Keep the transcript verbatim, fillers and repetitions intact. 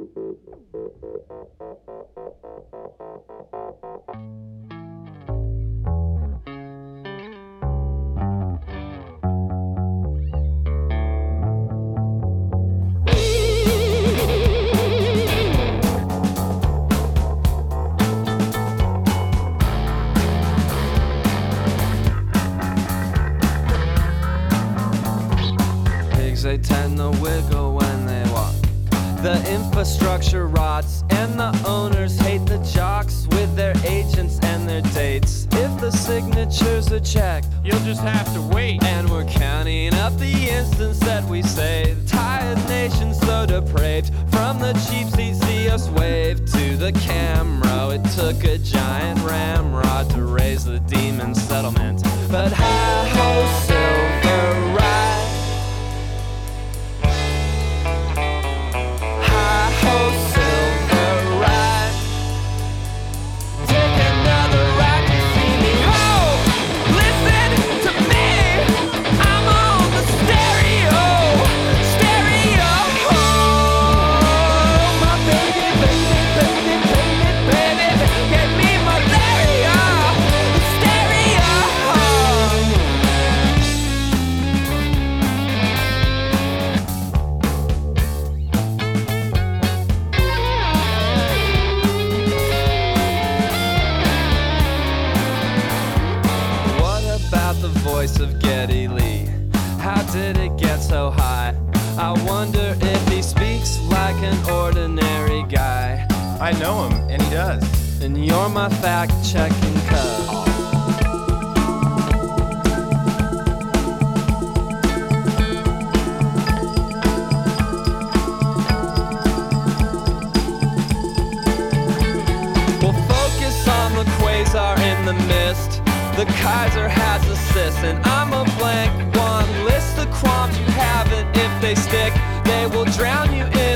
They tend to wiggle when they walk. The infrastructure rots, and the owners hate the jocks with their agents and their dates. If the signatures are checked, you'll just have to wait. And we're counting up the instants that we saved. Tired nation so depraved. From the cheap seats see us wave to the camera. It took a giant ramrod to raise the demon settlement. But hi-ho, silver ride. Of Geddy Lee, how did it get so high? I wonder if he speaks like an ordinary guy. I know him, and he does. And you're my fact-checking cub. We'll focus on the quasar in the mist. The Kaiser has a sis, and I'm a blank one. List the qualms you haven't. If they stick, they will drown you in